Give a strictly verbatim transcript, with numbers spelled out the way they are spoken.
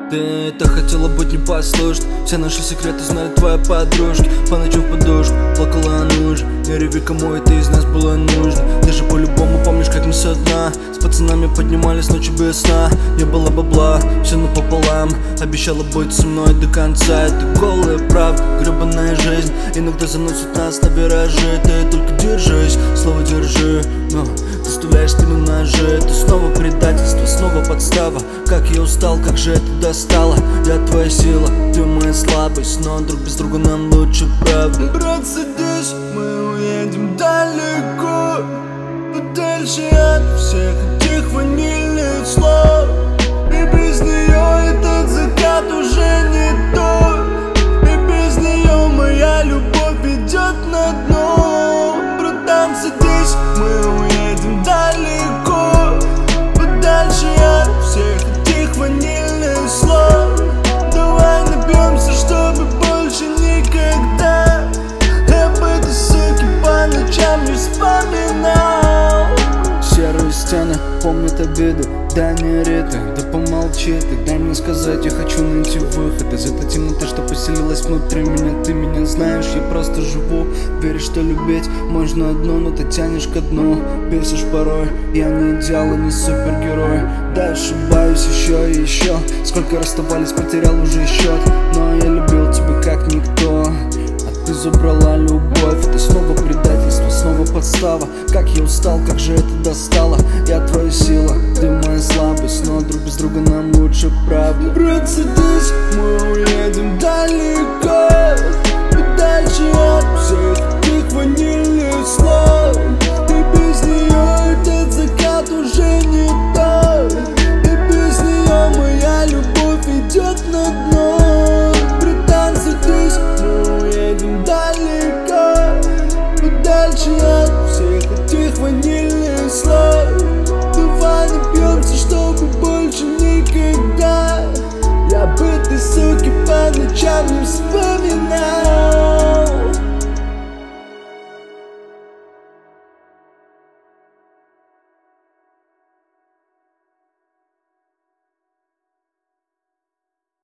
Ты это хотела быть непослушной. Все наши секреты знали твои подружки. По ночам в подушку плакала нужно. Не реви, кому это из нас было нужно. Ты же по-любому помнишь, как мы со дна с пацанами поднимались ночью без сна. Не было бабла, все напополам. Обещала быть со мной до конца. Это голая правда, гребаная жизнь иногда заносит нас на виражи. Ты только держись, слово держи. Но ты вставляешь спину ножи. Это снова предательство, снова подстава. Как я устал, как же это достало. Я твоя сила, ты моя слабость. Но друг без друга нам лучше, правда. Брат, садись, мы уедем далеко, подальше от всех этих ванильных слов. И без нее этот закат уже не то. И без нее моя любовь ведет на дно. Братан, садись, мы уедем далеко, подальше от всех этих ванильных слов. Давай напьемся, чтобы больше никогда об этой суке по ночам не вспоминал. Серые стены помнят обиды, да не риты, да помолчи ты. Дай мне сказать, я хочу найти выход из этой темноты, что поселилась внутри меня. Ты меня знаешь, я просто живу. Веришь, что любить можно одно, но ты тянешь ко дну. Бесишь порой, я не идеал и не супергерой. Да, ошибаюсь еще и еще. Сколько расставались, потерял уже счет. Но я любил тебя как никто, а ты забрала любовь. Это снова предательство, снова подстава. Как я устал, как же это достало. Я твоя сила, ты моя слабость. Но друг без друга нам лучше, правда. Брат, садись, мы уедем далеко,